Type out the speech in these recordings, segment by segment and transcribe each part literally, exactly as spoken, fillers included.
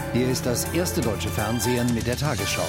Hier ist das erste deutsche Fernsehen mit der Tagesschau.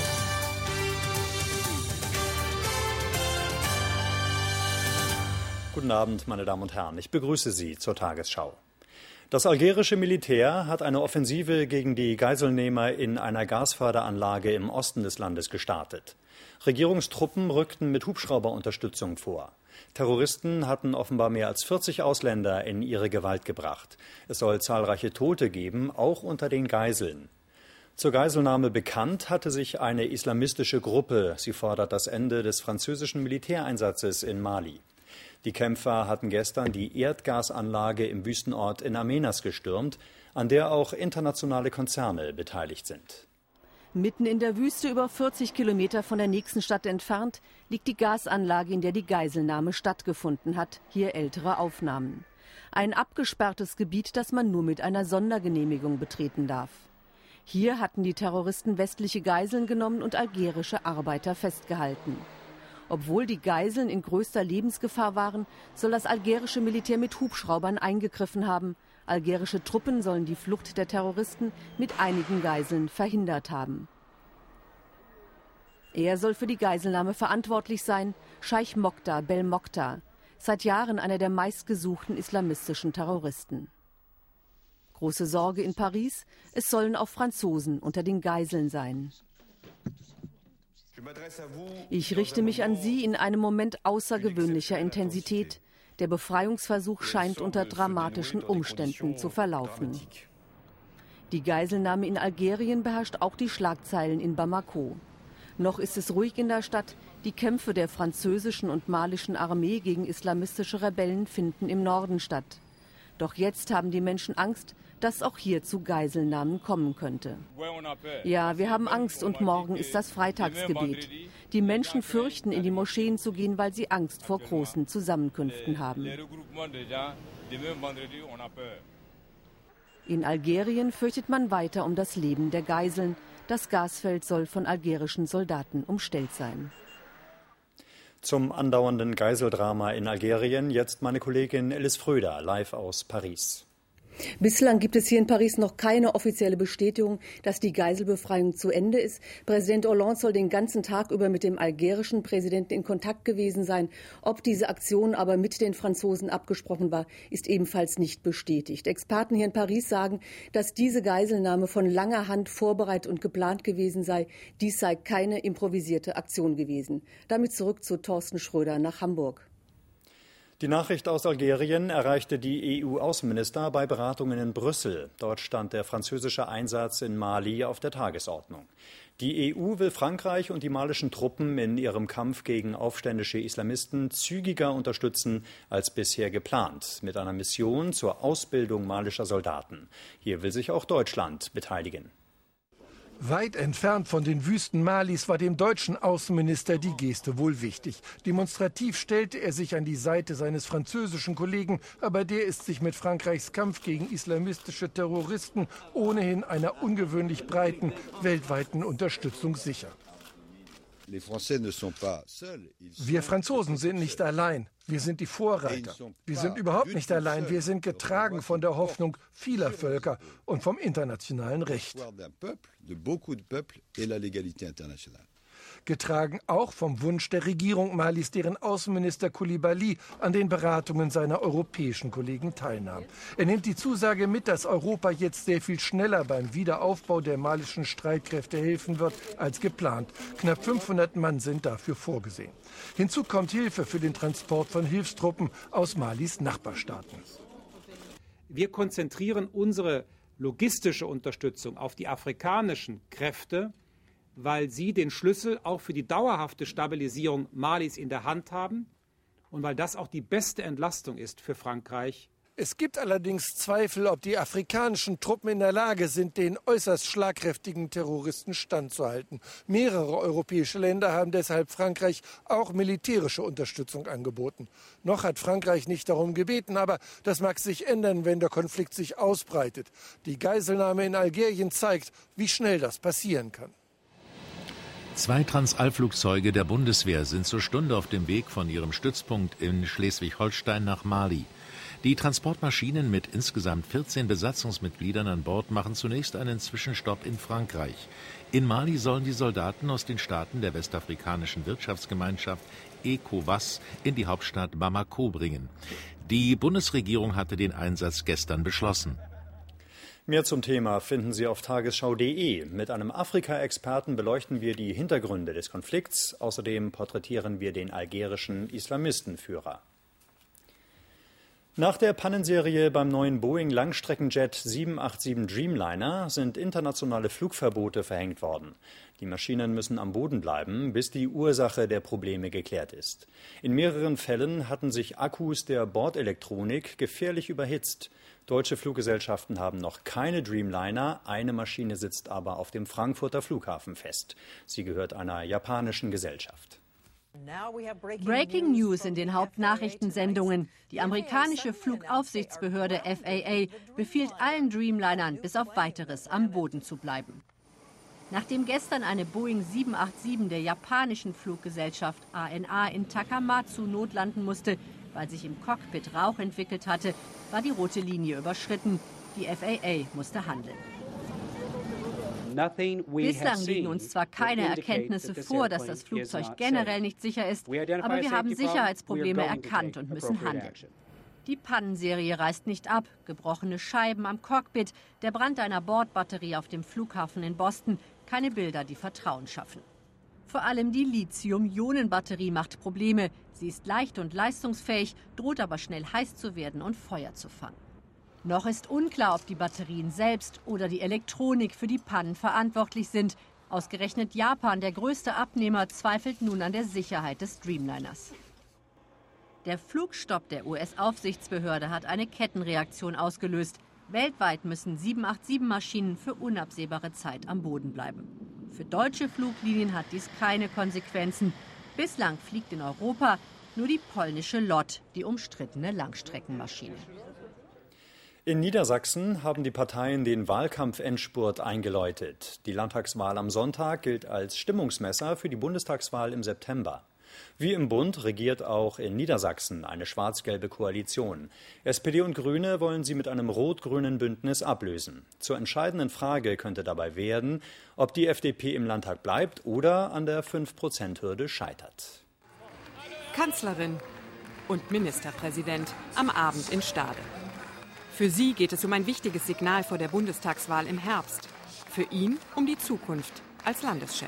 Guten Abend, meine Damen und Herren. Ich begrüße Sie zur Tagesschau. Das algerische Militär hat eine Offensive gegen die Geiselnehmer in einer Gasförderanlage im Osten des Landes gestartet. Regierungstruppen rückten mit Hubschrauberunterstützung vor. Terroristen hatten offenbar mehr als vierzig Ausländer in ihre Gewalt gebracht. Es soll zahlreiche Tote geben, auch unter den Geiseln. Zur Geiselnahme bekannt hatte sich eine islamistische Gruppe. Sie fordert das Ende des französischen Militäreinsatzes in Mali. Die Kämpfer hatten gestern die Erdgasanlage im Wüstenort in Amenas gestürmt, an der auch internationale Konzerne beteiligt sind. Mitten in der Wüste, über vierzig Kilometer von der nächsten Stadt entfernt, liegt die Gasanlage, in der die Geiselnahme stattgefunden hat. Hier ältere Aufnahmen. Ein abgesperrtes Gebiet, das man nur mit einer Sondergenehmigung betreten darf. Hier hatten die Terroristen westliche Geiseln genommen und algerische Arbeiter festgehalten. Obwohl die Geiseln in größter Lebensgefahr waren, soll das algerische Militär mit Hubschraubern eingegriffen haben. Algerische Truppen sollen die Flucht der Terroristen mit einigen Geiseln verhindert haben. Er soll für die Geiselnahme verantwortlich sein, Scheich Mokhtar Belmokhtar, seit Jahren einer der meistgesuchten islamistischen Terroristen. Große Sorge in Paris, es sollen auch Franzosen unter den Geiseln sein. Ich richte mich an Sie in einem Moment außergewöhnlicher Intensität. Der Befreiungsversuch scheint unter dramatischen Umständen zu verlaufen. Die Geiselnahme in Algerien beherrscht auch die Schlagzeilen in Bamako. Noch ist es ruhig in der Stadt. Die Kämpfe der französischen und malischen Armee gegen islamistische Rebellen finden im Norden statt. Doch jetzt haben die Menschen Angst, dass auch hier zu Geiselnahmen kommen könnte. Ja, wir haben Angst und morgen ist das Freitagsgebet. Die Menschen fürchten, in die Moscheen zu gehen, weil sie Angst vor großen Zusammenkünften haben. In Algerien fürchtet man weiter um das Leben der Geiseln. Das Gasfeld soll von algerischen Soldaten umstellt sein. Zum andauernden Geiseldrama in Algerien jetzt meine Kollegin Alice Fröder, live aus Paris. Bislang gibt es hier in Paris noch keine offizielle Bestätigung, dass die Geiselbefreiung zu Ende ist. Präsident Hollande soll den ganzen Tag über mit dem algerischen Präsidenten in Kontakt gewesen sein. Ob diese Aktion aber mit den Franzosen abgesprochen war, ist ebenfalls nicht bestätigt. Experten hier in Paris sagen, dass diese Geiselnahme von langer Hand vorbereitet und geplant gewesen sei. Dies sei keine improvisierte Aktion gewesen. Damit zurück zu Thorsten Schröder nach Hamburg. Die Nachricht aus Algerien erreichte die E U-Außenminister bei Beratungen in Brüssel. Dort stand der französische Einsatz in Mali auf der Tagesordnung. Die E U will Frankreich und die malischen Truppen in ihrem Kampf gegen aufständische Islamisten zügiger unterstützen als bisher geplant, mit einer Mission zur Ausbildung malischer Soldaten. Hier will sich auch Deutschland beteiligen. Weit entfernt von den Wüsten Malis war dem deutschen Außenminister die Geste wohl wichtig. Demonstrativ stellte er sich an die Seite seines französischen Kollegen, aber der ist sich mit Frankreichs Kampf gegen islamistische Terroristen ohnehin einer ungewöhnlich breiten weltweiten Unterstützung sicher. Wir Franzosen sind nicht allein. Wir sind die Vorreiter. Wir sind überhaupt nicht allein. Wir sind getragen von der Hoffnung vieler Völker und vom internationalen Recht. Getragen auch vom Wunsch der Regierung Malis, deren Außenminister Coulibaly an den Beratungen seiner europäischen Kollegen teilnahm. Er nimmt die Zusage mit, dass Europa jetzt sehr viel schneller beim Wiederaufbau der malischen Streitkräfte helfen wird als geplant. Knapp fünfhundert Mann sind dafür vorgesehen. Hinzu kommt Hilfe für den Transport von Hilfstruppen aus Malis Nachbarstaaten. Wir konzentrieren unsere logistische Unterstützung auf die afrikanischen Kräfte, weil sie den Schlüssel auch für die dauerhafte Stabilisierung Malis in der Hand haben und weil das auch die beste Entlastung ist für Frankreich. Es gibt allerdings Zweifel, ob die afrikanischen Truppen in der Lage sind, den äußerst schlagkräftigen Terroristen standzuhalten. Mehrere europäische Länder haben deshalb Frankreich auch militärische Unterstützung angeboten. Noch hat Frankreich nicht darum gebeten, aber das mag sich ändern, wenn der Konflikt sich ausbreitet. Die Geiselnahme in Algerien zeigt, wie schnell das passieren kann. Zwei Transalflugzeuge der Bundeswehr sind zur Stunde auf dem Weg von ihrem Stützpunkt in Schleswig-Holstein nach Mali. Die Transportmaschinen mit insgesamt vierzehn Besatzungsmitgliedern an Bord machen zunächst einen Zwischenstopp in Frankreich. In Mali sollen die Soldaten aus den Staaten der westafrikanischen Wirtschaftsgemeinschaft ECOWAS in die Hauptstadt Bamako bringen. Die Bundesregierung hatte den Einsatz gestern beschlossen. Mehr zum Thema finden Sie auf tagesschau punkt de. Mit einem Afrika-Experten beleuchten wir die Hintergründe des Konflikts. Außerdem porträtieren wir den algerischen Islamistenführer. Nach der Pannenserie beim neuen Boeing-Langstreckenjet sieben acht sieben Dreamliner sind internationale Flugverbote verhängt worden. Die Maschinen müssen am Boden bleiben, bis die Ursache der Probleme geklärt ist. In mehreren Fällen hatten sich Akkus der Bordelektronik gefährlich überhitzt. Deutsche Fluggesellschaften haben noch keine Dreamliner, eine Maschine sitzt aber auf dem Frankfurter Flughafen fest. Sie gehört einer japanischen Gesellschaft. Breaking News in den Hauptnachrichtensendungen. Die amerikanische Flugaufsichtsbehörde F A A befiehlt allen Dreamlinern bis auf Weiteres am Boden zu bleiben. Nachdem gestern eine Boeing sieben acht sieben der japanischen Fluggesellschaft A N A in Takamatsu notlanden musste, weil sich im Cockpit Rauch entwickelt hatte, war die rote Linie überschritten. Die F A A musste handeln. Bislang liegen uns zwar keine Erkenntnisse vor, dass das Flugzeug generell nicht sicher ist, aber wir haben Sicherheitsprobleme erkannt und müssen handeln. Die Pannenserie reißt nicht ab. Gebrochene Scheiben am Cockpit, der Brand einer Bordbatterie auf dem Flughafen in Boston. Keine Bilder, die Vertrauen schaffen. Vor allem die Lithium-Ionen-Batterie macht Probleme. Sie ist leicht und leistungsfähig, droht aber schnell heiß zu werden und Feuer zu fangen. Noch ist unklar, ob die Batterien selbst oder die Elektronik für die Pannen verantwortlich sind. Ausgerechnet Japan, der größte Abnehmer, zweifelt nun an der Sicherheit des Dreamliners. Der Flugstopp der U S-Aufsichtsbehörde hat eine Kettenreaktion ausgelöst. Weltweit müssen sieben acht sieben Maschinen für unabsehbare Zeit am Boden bleiben. Für deutsche Fluglinien hat dies keine Konsequenzen. Bislang fliegt in Europa nur die polnische L O T, die umstrittene Langstreckenmaschine. In Niedersachsen haben die Parteien den Wahlkampfendspurt eingeläutet. Die Landtagswahl am Sonntag gilt als Stimmungsmesser für die Bundestagswahl im September. Wie im Bund regiert auch in Niedersachsen eine schwarz-gelbe Koalition. S P D und Grüne wollen sie mit einem rot-grünen Bündnis ablösen. Zur entscheidenden Frage könnte dabei werden, ob die F D P im Landtag bleibt oder an der fünf Prozent Hürde scheitert. Kanzlerin und Ministerpräsident am Abend in Stade. Für sie geht es um ein wichtiges Signal vor der Bundestagswahl im Herbst. Für ihn um die Zukunft als Landeschef.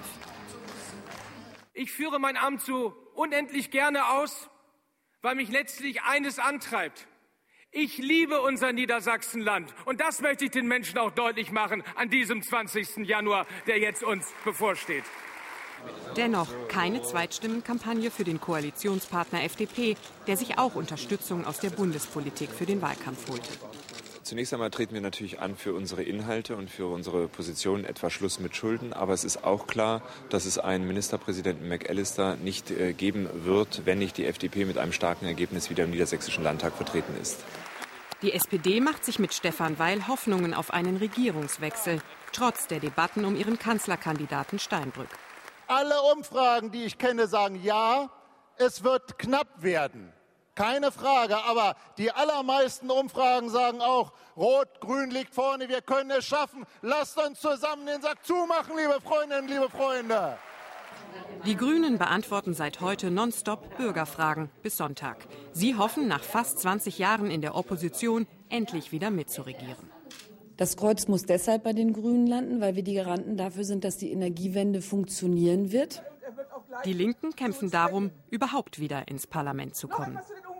Ich führe mein Amt so unendlich gerne aus, weil mich letztlich eines antreibt. Ich liebe unser Niedersachsenland und das möchte ich den Menschen auch deutlich machen an diesem zwanzigsten Januar, der jetzt uns bevorsteht. Dennoch keine Zweitstimmenkampagne für den Koalitionspartner F D P, der sich auch Unterstützung aus der Bundespolitik für den Wahlkampf holte. Zunächst einmal treten wir natürlich an für unsere Inhalte und für unsere Position, etwa Schluss mit Schulden. Aber es ist auch klar, dass es einen Ministerpräsidenten McAllister nicht äh, geben wird, wenn nicht die F D P mit einem starken Ergebnis wieder im Niedersächsischen Landtag vertreten ist. Die S P D macht sich mit Stefan Weil Hoffnungen auf einen Regierungswechsel, trotz der Debatten um ihren Kanzlerkandidaten Steinbrück. Alle Umfragen, die ich kenne, sagen ja, es wird knapp werden. Keine Frage, aber die allermeisten Umfragen sagen auch, Rot-Grün liegt vorne, wir können es schaffen. Lasst uns zusammen den Sack zumachen, liebe Freundinnen, liebe Freunde. Die Grünen beantworten seit heute nonstop Bürgerfragen bis Sonntag. Sie hoffen, nach fast zwanzig Jahren in der Opposition endlich wieder mitzuregieren. Das Kreuz muss deshalb bei den Grünen landen, weil wir die Garanten dafür sind, dass die Energiewende funktionieren wird. Die Linken kämpfen darum, überhaupt wieder ins Parlament zu kommen.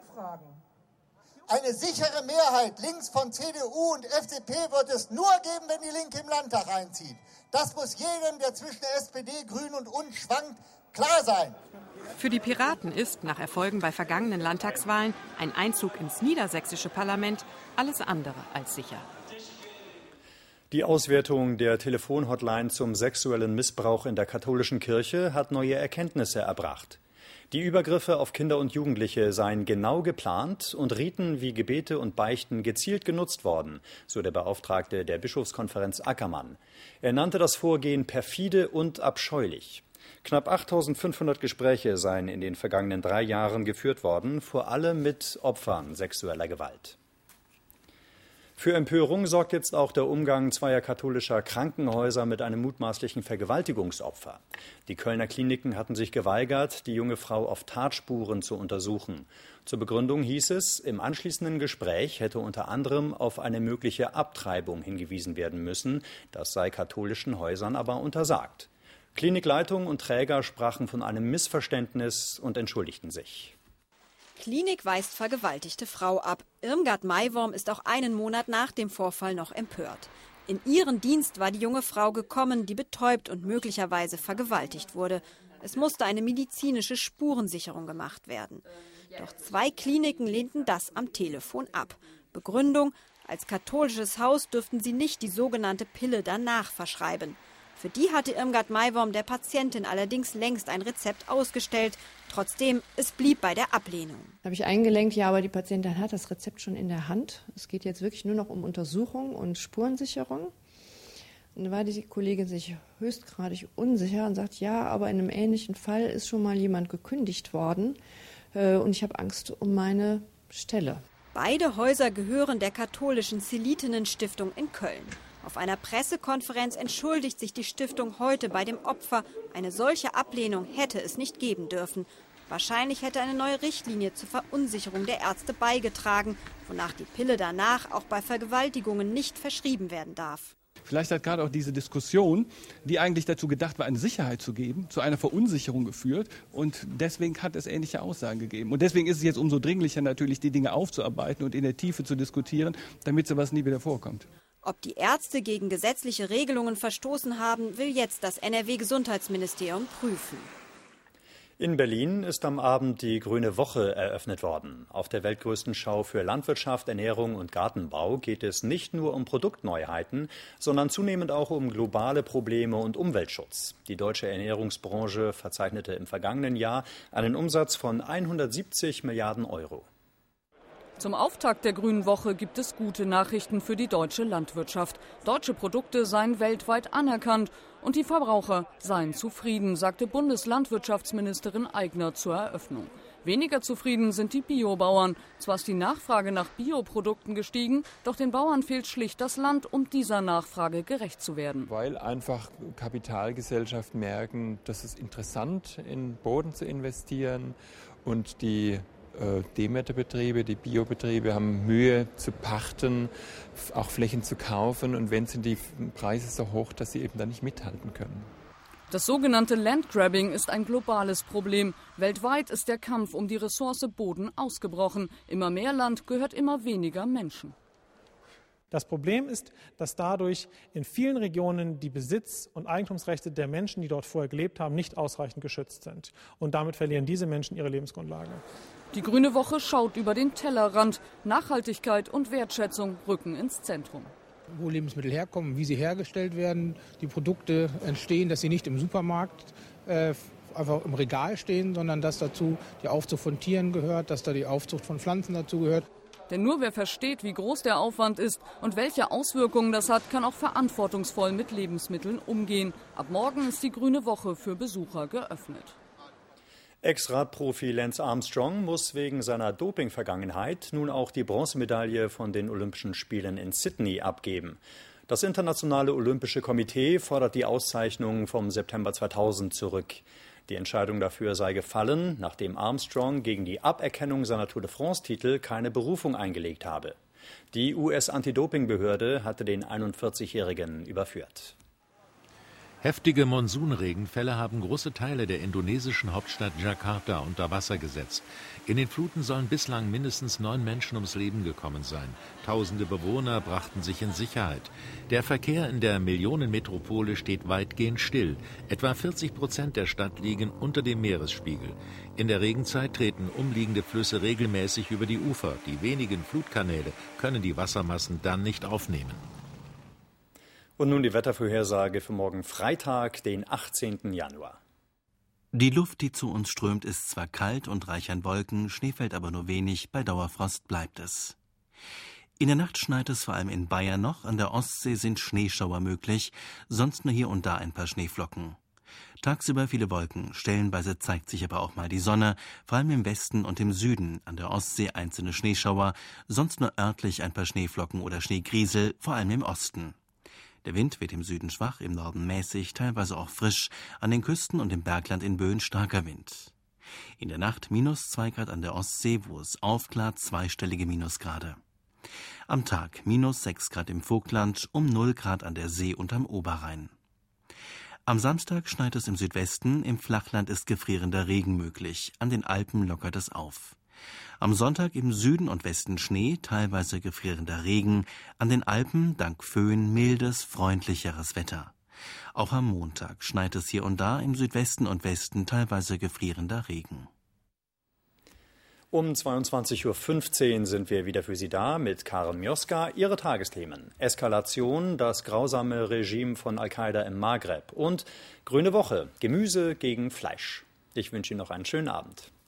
Eine sichere Mehrheit links von C D U und F D P wird es nur geben, wenn die Linke im Landtag einzieht. Das muss jedem, der zwischen S P D, Grünen und uns schwankt, klar sein. Für die Piraten ist, nach Erfolgen bei vergangenen Landtagswahlen, ein Einzug ins niedersächsische Parlament alles andere als sicher. Die Auswertung der Telefonhotline zum sexuellen Missbrauch in der katholischen Kirche hat neue Erkenntnisse erbracht. Die Übergriffe auf Kinder und Jugendliche seien genau geplant und Riten wie Gebete und Beichten gezielt genutzt worden, so der Beauftragte der Bischofskonferenz Ackermann. Er nannte das Vorgehen perfide und abscheulich. Knapp achttausendfünfhundert Gespräche seien in den vergangenen drei Jahren geführt worden, vor allem mit Opfern sexueller Gewalt. Für Empörung sorgt jetzt auch der Umgang zweier katholischer Krankenhäuser mit einem mutmaßlichen Vergewaltigungsopfer. Die Kölner Kliniken hatten sich geweigert, die junge Frau auf Tatspuren zu untersuchen. Zur Begründung hieß es, im anschließenden Gespräch hätte unter anderem auf eine mögliche Abtreibung hingewiesen werden müssen. Das sei katholischen Häusern aber untersagt. Klinikleitung und Träger sprachen von einem Missverständnis und entschuldigten sich. Klinik weist vergewaltigte Frau ab. Irmgard Maiworm ist auch einen Monat nach dem Vorfall noch empört. In ihren Dienst war die junge Frau gekommen, die betäubt und möglicherweise vergewaltigt wurde. Es musste eine medizinische Spurensicherung gemacht werden. Doch zwei Kliniken lehnten das am Telefon ab. Begründung: Als katholisches Haus dürften sie nicht die sogenannte Pille danach verschreiben. Für die hatte Irmgard Maiworm der Patientin allerdings längst ein Rezept ausgestellt. Trotzdem, es blieb bei der Ablehnung. Da habe ich eingelenkt, ja, aber die Patientin hat das Rezept schon in der Hand. Es geht jetzt wirklich nur noch um Untersuchung und Spurensicherung. Und da war die Kollegin sich höchstgradig unsicher und sagt, ja, aber in einem ähnlichen Fall ist schon mal jemand gekündigt worden. Und ich habe Angst um meine Stelle. Beide Häuser gehören der katholischen Zelitinnen-Stiftung in Köln. Auf einer Pressekonferenz entschuldigt sich die Stiftung heute bei dem Opfer. Eine solche Ablehnung hätte es nicht geben dürfen. Wahrscheinlich hätte eine neue Richtlinie zur Verunsicherung der Ärzte beigetragen, wonach die Pille danach auch bei Vergewaltigungen nicht verschrieben werden darf. Vielleicht hat gerade auch diese Diskussion, die eigentlich dazu gedacht war, eine Sicherheit zu geben, zu einer Verunsicherung geführt. Und deswegen hat es ähnliche Aussagen gegeben. Und deswegen ist es jetzt umso dringlicher natürlich, die Dinge aufzuarbeiten und in der Tiefe zu diskutieren, damit sowas nie wieder vorkommt. Ob die Ärzte gegen gesetzliche Regelungen verstoßen haben, will jetzt das N R W-Gesundheitsministerium prüfen. In Berlin ist am Abend die Grüne Woche eröffnet worden. Auf der weltgrößten Schau für Landwirtschaft, Ernährung und Gartenbau geht es nicht nur um Produktneuheiten, sondern zunehmend auch um globale Probleme und Umweltschutz. Die deutsche Ernährungsbranche verzeichnete im vergangenen Jahr einen Umsatz von hundertsiebzig Milliarden Euro. Zum Auftakt der Grünen Woche gibt es gute Nachrichten für die deutsche Landwirtschaft. Deutsche Produkte seien weltweit anerkannt und die Verbraucher seien zufrieden, sagte Bundeslandwirtschaftsministerin Aigner zur Eröffnung. Weniger zufrieden sind die Biobauern. Zwar ist die Nachfrage nach Bioprodukten gestiegen, doch den Bauern fehlt schlicht das Land, um dieser Nachfrage gerecht zu werden. Weil einfach Kapitalgesellschaften merken, dass es interessant ist, in Boden zu investieren und die Demeterbetriebe, die Biobetriebe haben Mühe zu pachten, auch Flächen zu kaufen und wenn sind die Preise so hoch, dass sie eben dann nicht mithalten können. Das sogenannte Landgrabbing ist ein globales Problem. Weltweit ist der Kampf um die Ressource Boden ausgebrochen. Immer mehr Land gehört immer weniger Menschen. Das Problem ist, dass dadurch in vielen Regionen die Besitz- und Eigentumsrechte der Menschen, die dort vorher gelebt haben, nicht ausreichend geschützt sind. Und damit verlieren diese Menschen ihre Lebensgrundlage. Die Grüne Woche schaut über den Tellerrand. Nachhaltigkeit und Wertschätzung rücken ins Zentrum. Wo Lebensmittel herkommen, wie sie hergestellt werden, die Produkte entstehen, dass sie nicht im Supermarkt äh, einfach im Regal stehen, sondern dass dazu die Aufzucht von Tieren gehört, dass da die Aufzucht von Pflanzen dazu gehört. Denn nur wer versteht, wie groß der Aufwand ist und welche Auswirkungen das hat, kann auch verantwortungsvoll mit Lebensmitteln umgehen. Ab morgen ist die Grüne Woche für Besucher geöffnet. Ex-Radprofi Lance Armstrong muss wegen seiner Doping-Vergangenheit nun auch die Bronzemedaille von den Olympischen Spielen in Sydney abgeben. Das Internationale Olympische Komitee fordert die Auszeichnung vom September zweitausend zurück. Die Entscheidung dafür sei gefallen, nachdem Armstrong gegen die Aberkennung seiner Tour de France-Titel keine Berufung eingelegt habe. Die U S-Anti-Doping-Behörde hatte den einundvierzigjährigen überführt. Heftige Monsunregenfälle haben große Teile der indonesischen Hauptstadt Jakarta unter Wasser gesetzt. In den Fluten sollen bislang mindestens neun Menschen ums Leben gekommen sein. Tausende Bewohner brachten sich in Sicherheit. Der Verkehr in der Millionenmetropole steht weitgehend still. Etwa vierzig Prozent der Stadt liegen unter dem Meeresspiegel. In der Regenzeit treten umliegende Flüsse regelmäßig über die Ufer. Die wenigen Flutkanäle können die Wassermassen dann nicht aufnehmen. Und nun die Wettervorhersage für morgen Freitag, den achtzehnten Januar. Die Luft, die zu uns strömt, ist zwar kalt und reich an Wolken, Schnee fällt aber nur wenig, bei Dauerfrost bleibt es. In der Nacht schneit es vor allem in Bayern noch, an der Ostsee sind Schneeschauer möglich, sonst nur hier und da ein paar Schneeflocken. Tagsüber viele Wolken, stellenweise zeigt sich aber auch mal die Sonne, vor allem im Westen und im Süden, an der Ostsee einzelne Schneeschauer, sonst nur örtlich ein paar Schneeflocken oder Schneegriesel, vor allem im Osten. Der Wind weht im Süden schwach, im Norden mäßig, teilweise auch frisch, an den Küsten und im Bergland in Böen starker Wind. In der Nacht minus zwei Grad an der Ostsee, wo es aufklart, zweistellige Minusgrade. Am Tag minus sechs Grad im Vogtland, um null Grad an der See und am Oberrhein. Am Samstag schneit es im Südwesten, im Flachland ist gefrierender Regen möglich, an den Alpen lockert es auf. Am Sonntag im Süden und Westen Schnee, teilweise gefrierender Regen, an den Alpen dank Föhn mildes, freundlicheres Wetter. Auch am Montag schneit es hier und da, im Südwesten und Westen teilweise gefrierender Regen. Um zweiundzwanzig Uhr fünfzehn sind wir wieder für Sie da mit Karen Mioska. Ihre Tagesthemen: Eskalation, das grausame Regime von Al-Qaida im Maghreb und Grüne Woche, Gemüse gegen Fleisch. Ich wünsche Ihnen noch einen schönen Abend.